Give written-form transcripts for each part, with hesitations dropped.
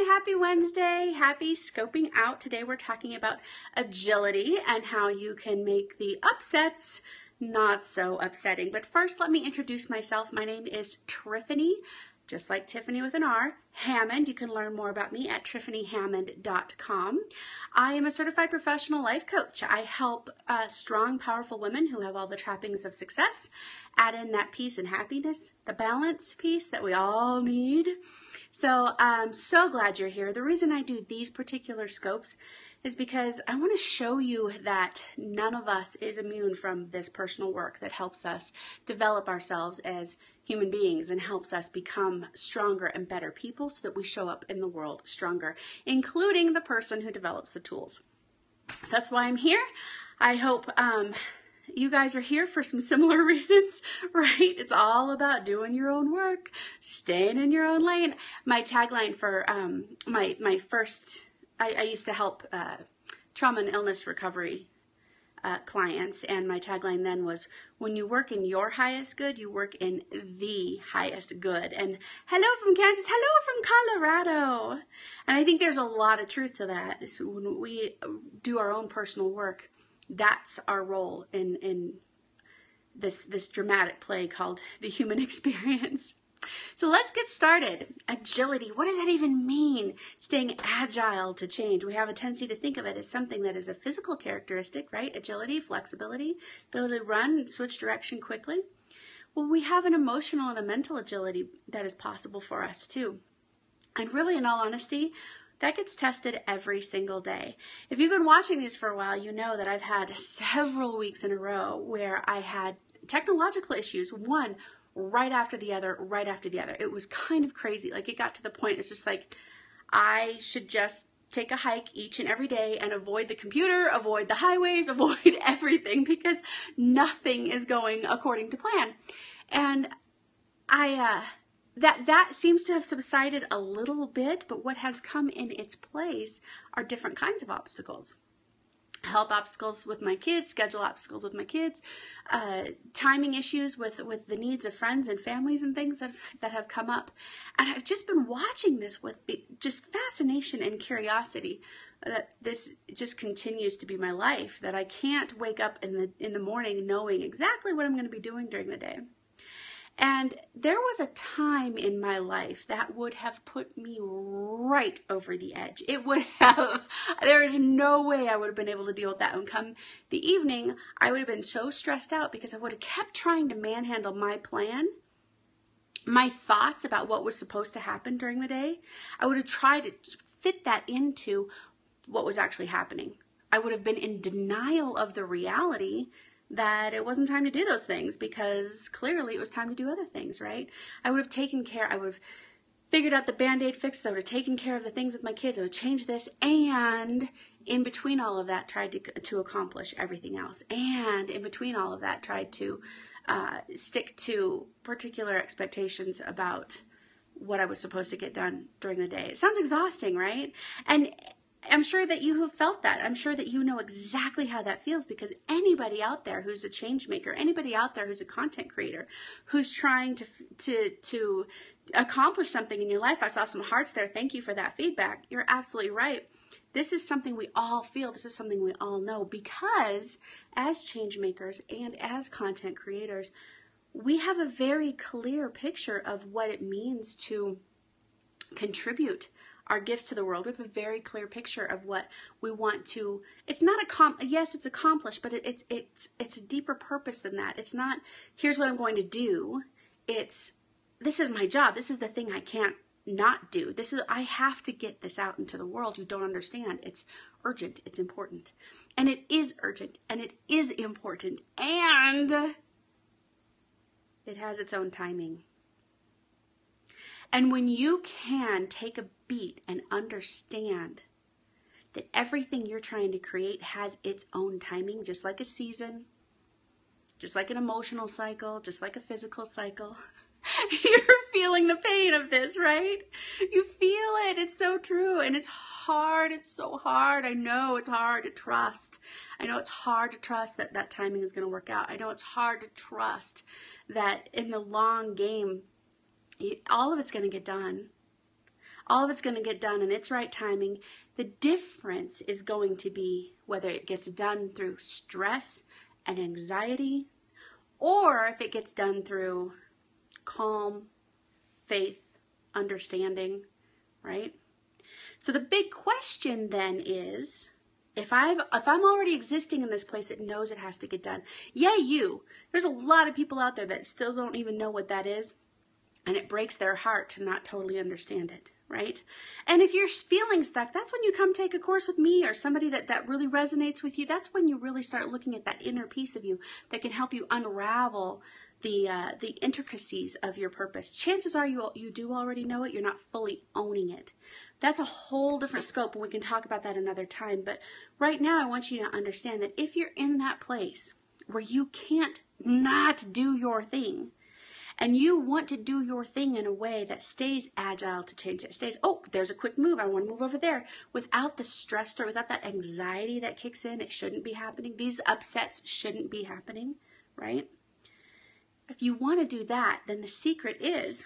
happy Wednesday, happy scoping out. Today we're talking about agility and how you can make the upsets not so upsetting. But first, let me introduce myself. My name is Triffany, just like Tiffany with an R, Hammond. You can learn more about me at tiffanyhammond.com. I am a certified professional life coach. I help strong, powerful women who have all the trappings of success add in that peace and happiness, the balance piece that we all need. So I'm so glad you're here. The reason I do these particular scopes is because I want to show you that none of us is immune from this personal work that helps us develop ourselves as human beings and helps us become stronger and better people so that we show up in the world stronger, including the person who develops the tools. So that's why I'm here. I hope you guys are here for some similar reasons, right? It's all about doing your own work, staying in your own lane. My tagline for my first, I used to help trauma and illness recovery clients, and my tagline then was, when you work in your highest good, you work in the highest good. And hello from Kansas, hello from Colorado. And I think there's a lot of truth to that. So when we do our own personal work, that's our role in this dramatic play called the human experience. So let's get started. Agility, what does that even mean? Staying agile to change. We have a tendency to think of it as something that is a physical characteristic, right? Agility, flexibility, ability to run and switch direction quickly. Well, we have an emotional and a mental agility that is possible for us too. And really, in all honesty, that gets tested every single day. If you've been watching these for a while, you know that I've had several weeks in a row where I had technological issues, one right after the other, right after the other. It was kind of crazy. Like, it got to the point, it's just like, I should just take a hike each and every day and avoid the computer, avoid the highways, avoid everything, because nothing is going according to plan. And that seems to have subsided a little bit, but what has come in its place are different kinds of obstacles. Health obstacles with my kids, schedule obstacles with my kids, timing issues with the needs of friends and families and things that have come up. And I've just been watching this with just fascination and curiosity that this just continues to be my life, that I can't wake up in the morning knowing exactly what I'm going to be doing during the day. And there was a time in my life that would have put me right over the edge. It would have, there is no way I would have been able to deal with that. And come the evening, I would have been so stressed out because I would have kept trying to manhandle my plan, my thoughts about what was supposed to happen during the day. I would have tried to fit that into what was actually happening. I would have been in denial of the reality that it wasn't time to do those things, because clearly it was time to do other things, right? I would have taken care, I would have figured out the Band-Aid fixes, I would have taken care of the things with my kids, I would change this, and in between all of that tried to accomplish everything else. And in between all of that tried to stick to particular expectations about what I was supposed to get done during the day. It sounds exhausting, right? And I'm sure that you have felt that. I'm sure that you know exactly how that feels, because anybody out there who's a change maker, anybody out there who's a content creator, who's trying to accomplish something in your life, I saw some hearts there. Thank you for that feedback. You're absolutely right. This is something we all feel. This is something we all know, because as change makers and as content creators, we have a very clear picture of what it means to contribute our gifts to the world. We have a very clear picture of what we want to. It's not yes, it's accomplished, but it's a deeper purpose than that. It's not, here's what I'm going to do. It's, this is my job. This is the thing I can't not do. This is, I have to get this out into the world. You don't understand. It's urgent. It's important. And it is urgent, and it is important, and it has its own timing. And when you can take a beat and understand that everything you're trying to create has its own timing, just like a season, just like an emotional cycle, just like a physical cycle. You're feeling the pain of this, right? You feel it. It's so true. And it's hard. It's so hard. I know it's hard to trust. I know it's hard to trust that that timing is going to work out. I know it's hard to trust that in the long game, all of it's going to get done. All of it's going to get done in its right timing. The difference is going to be whether it gets done through stress and anxiety, or if it gets done through calm, faith, understanding, right? So the big question then is, if I'm already existing in this place that knows it has to get done, there's a lot of people out there that still don't even know what that is, and it breaks their heart to not totally understand it, right? And if you're feeling stuck, that's when you come take a course with me or somebody that really resonates with you. That's when you really start looking at that inner piece of you that can help you unravel the intricacies of your purpose. Chances are you do already know it. You're not fully owning it. That's a whole different scope, and we can talk about that another time. But right now, I want you to understand that if you're in that place where you can't not do your thing, and you want to do your thing in a way that stays agile to change, that stays, oh, there's a quick move, I want to move over there, without the stress or without that anxiety that kicks in, it shouldn't be happening. These upsets shouldn't be happening, right? If you want to do that, then the secret is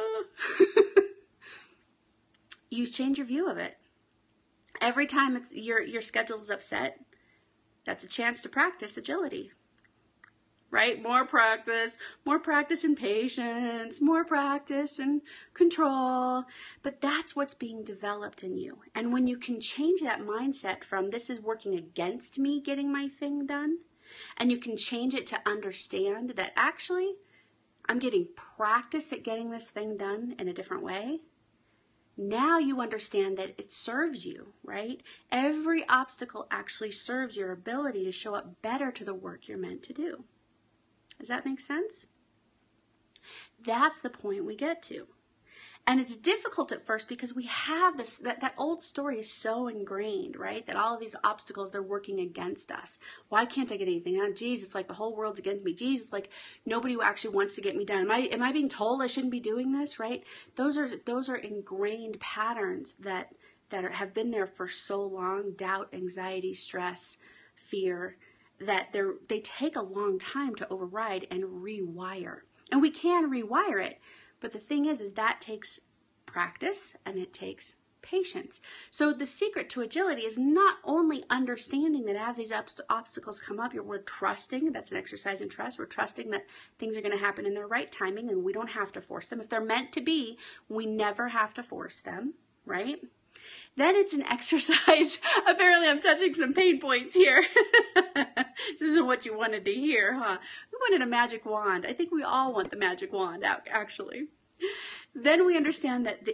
you change your view of it. Every time your schedule is upset, that's a chance to practice agility. Right? More practice in patience, more practice in control. But that's what's being developed in you. And when you can change that mindset from this is working against me getting my thing done, and you can change it to understand that actually I'm getting practice at getting this thing done in a different way. Now you understand that it serves you, right? Every obstacle actually serves your ability to show up better to the work you're meant to do. Does that make sense? That's the point we get to. And it's difficult at first because we have this, that old story is so ingrained, right? That all of these obstacles, they're working against us. Why can't I get anything done? Geez, it's like the whole world's against me. Geez, it's like nobody actually wants to get me done. Am I being told I shouldn't be doing this, right? Those are ingrained patterns that have been there for so long. Doubt, anxiety, stress, fear, that they take a long time to override and rewire. And we can rewire it. But the thing is that takes practice and it takes patience. So the secret to agility is not only understanding that as these obstacles come up, we're trusting, that's an exercise in trust, we're trusting that things are going to happen in their right timing and we don't have to force them. If they're meant to be, we never have to force them, right? Then it's an exercise. Apparently I'm touching some pain points here. This isn't what you wanted to hear, huh? We wanted a magic wand. I think we all want the magic wand, actually. Then we understand that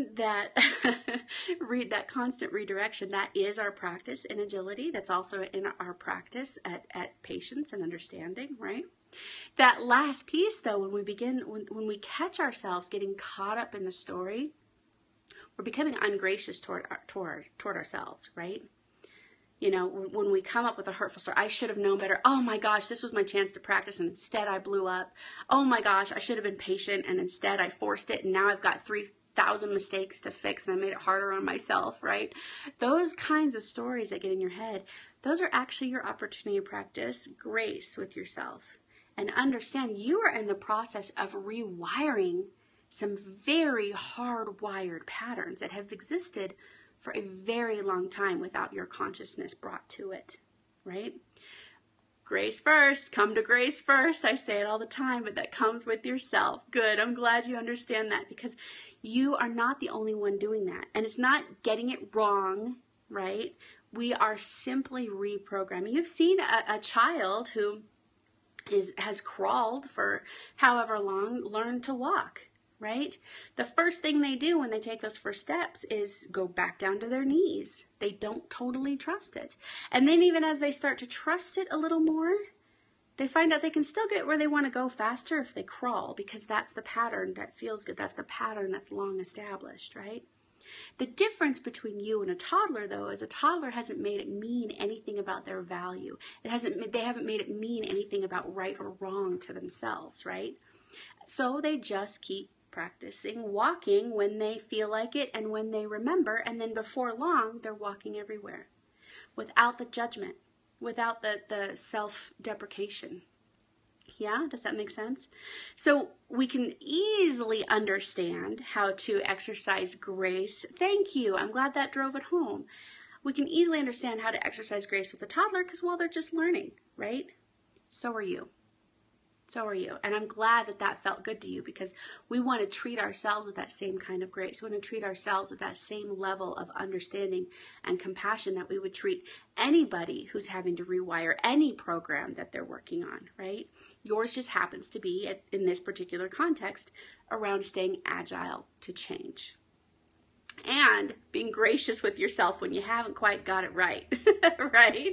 that constant redirection, that is our practice in agility. That's also in our practice at patience and understanding, right? That last piece, though, when we catch ourselves getting caught up in the story, we're becoming ungracious toward ourselves, right? You know, when we come up with a hurtful story, I should have known better. Oh my gosh, this was my chance to practice and instead I blew up. Oh my gosh, I should have been patient and instead I forced it and now I've got 3,000 mistakes to fix and I made it harder on myself, right? Those kinds of stories that get in your head, those are actually your opportunity to practice grace with yourself and understand you are in the process of rewiring some very hardwired patterns that have existed for a very long time without your consciousness brought to it, right? Grace first, come to grace first. I say it all the time, but that comes with yourself. Good, I'm glad you understand that because you are not the only one doing that. And it's not getting it wrong, right? We are simply reprogramming. You've seen a child who has crawled for however long, learn to walk. Right? The first thing they do when they take those first steps is go back down to their knees. They don't totally trust it. And then even as they start to trust it a little more, they find out they can still get where they want to go faster if they crawl because that's the pattern that feels good. That's the pattern that's long established, right? The difference between you and a toddler, though, is a toddler hasn't made it mean anything about their value. They haven't made it mean anything about right or wrong to themselves, right? So they just keep practicing walking when they feel like it and when they remember, and then before long they're walking everywhere without the judgment, without the self-deprecation. Yeah, does that make sense? So we can easily understand how to exercise grace. Thank you. I'm glad that drove it home. We can easily understand how to exercise grace with a toddler because, well, they're just learning, right? So are you. So are you. And I'm glad that that felt good to you, because we want to treat ourselves with that same kind of grace. We want to treat ourselves with that same level of understanding and compassion that we would treat anybody who's having to rewire any program that they're working on, right? Yours just happens to be, in this particular context, around staying agile to change and being gracious with yourself when you haven't quite got it right, right?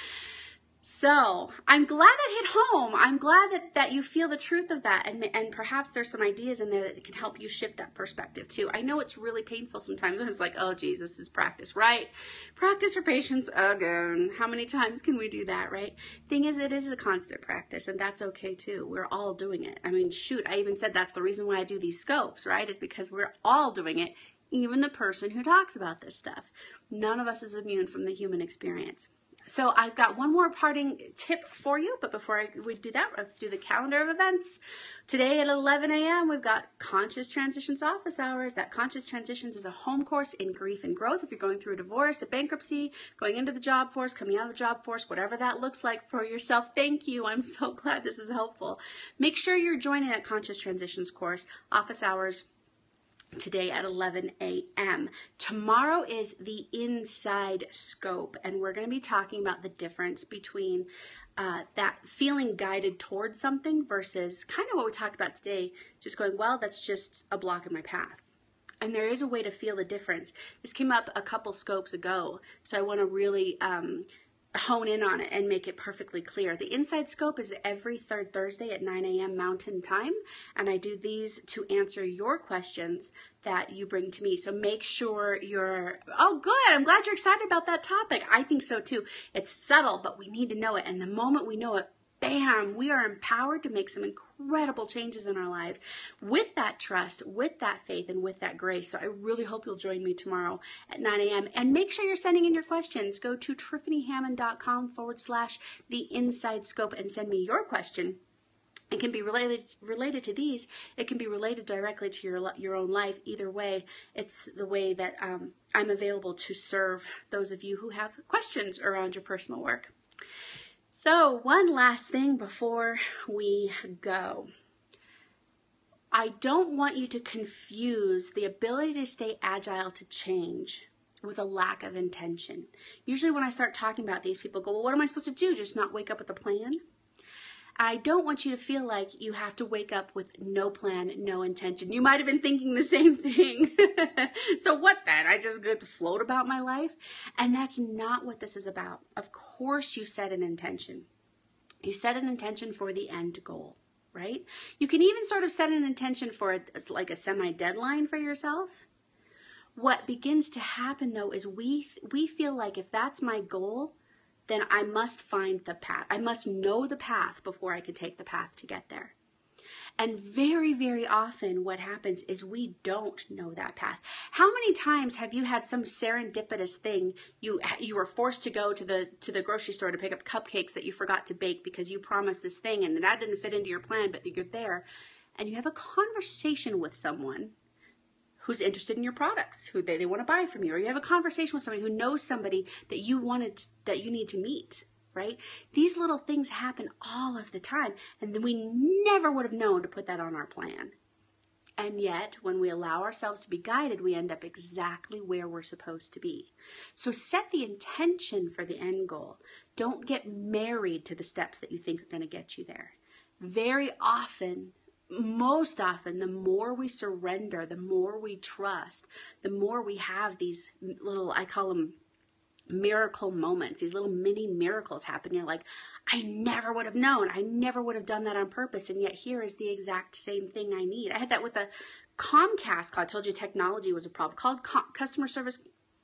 So I'm glad that hit home. I'm glad that you feel the truth of that, and perhaps there's some ideas in there that can help you shift that perspective too. I know it's really painful sometimes when it's like, oh geez, this is practice, right? Practice for patience again. How many times can we do that, right? Thing is, it is a constant practice, and that's okay too. We're all doing it. I mean, shoot, I even said that's the reason why I do these scopes, right? Is because we're all doing it, even the person who talks about this stuff. None of us is immune from the human experience. So I've got one more parting tip for you, but before we do that, let's do the calendar of events. Today at 11 a.m., we've got Conscious Transitions office hours. That Conscious Transitions is a home course in grief and growth. If you're going through a divorce, a bankruptcy, going into the job force, coming out of the job force, whatever that looks like for yourself, thank you. I'm so glad this is helpful. Make sure you're joining that Conscious Transitions course, office hours, today at 11 a.m. Tomorrow is the inside scope, and we're going to be talking about the difference between that feeling guided towards something versus kind of what we talked about today, just going, well, that's just a block in my path. And there is a way to feel the difference. This came up a couple scopes ago, so I want to really hone in on it and make it perfectly clear. The inside scope is every third Thursday at 9 a.m. Mountain Time, and I do these to answer your questions that you bring to me. So make sure you're, oh good, I'm glad you're excited about that topic. I think so too. It's subtle, but we need to know it, and the moment we know it, bam, we are empowered to make some incredible changes in our lives with that trust, with that faith, and with that grace. So I really hope you'll join me tomorrow at 9 a.m. And make sure you're sending in your questions. Go to tiffanyhammond.com/the-inside-scope and send me your question. It can be related to these. It can be related directly to your own life. Either way, it's the way that I'm available to serve those of you who have questions around your personal work. So one last thing before we go. I don't want you to confuse the ability to stay agile to change with a lack of intention. Usually when I start talking about these, people go, well, what am I supposed to do? Just not wake up with a plan? I don't want you to feel like you have to wake up with no plan, no intention. You might have been thinking the same thing. So what then? I just get to float about my life? And that's not what this is about. Of course you set an intention. You set an intention for the end goal, right? You can even sort of set an intention for like a semi-deadline for yourself. What begins to happen though is we feel like if that's my goal, then I must find the path. I must know the path before I can take the path to get there. And very, very often what happens is we don't know that path. How many times have you had some serendipitous thing, you were forced to go to the grocery store to pick up cupcakes that you forgot to bake because you promised this thing and that didn't fit into your plan, but you're there, and you have a conversation with someone who's interested in your products, who they want to buy from you, or you have a conversation with somebody who knows somebody that you need to meet, right? These little things happen all of the time, and then we never would have known to put that on our plan. And yet, when we allow ourselves to be guided, we end up exactly where we're supposed to be. So set the intention for the end goal. Don't get married to the steps that you think are going to get you there. Very often, most often, the more we surrender, the more we trust, the more we have these little, I call them miracle moments, these little mini miracles happen. You're like, I never would have known. I never would have done that on purpose. And yet here is the exact same thing I need. I had that with a Comcast call. I told you technology was a problem. Called customer service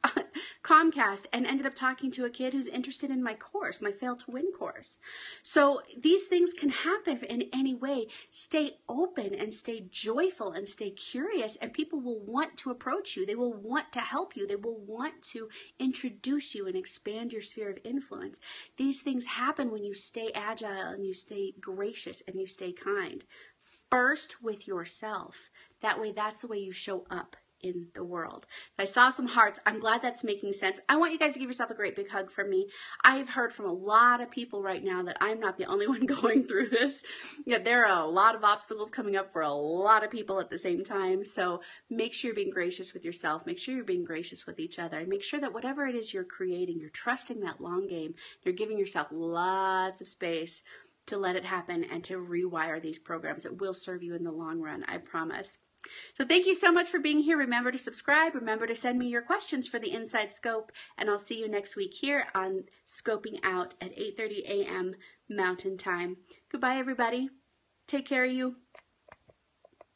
Comcast and ended up talking to a kid who's interested in my course, my Fail to Win course. So these things can happen in any way. Stay open and stay joyful and stay curious, and people will want to approach you. They will want to help you. They will want to introduce you and expand your sphere of influence. These things happen when you stay agile and you stay gracious and you stay kind. First with yourself. That way, that's the way you show up in the world. I saw some hearts. I'm glad that's making sense. I want you guys to give yourself a great big hug from me. I've heard from a lot of people right now that I'm not the only one going through this. Yeah, there are a lot of obstacles coming up for a lot of people at the same time. So make sure you're being gracious with yourself. Make sure you're being gracious with each other. And make sure that whatever it is you're creating, you're trusting that long game. You're giving yourself lots of space to let it happen and to rewire these programs. It will serve you in the long run, I promise. So thank you so much for being here. Remember to subscribe. Remember to send me your questions for the Inside Scope. And I'll see you next week here on Scoping Out at 8:30 a.m. Mountain Time. Goodbye, everybody. Take care of you.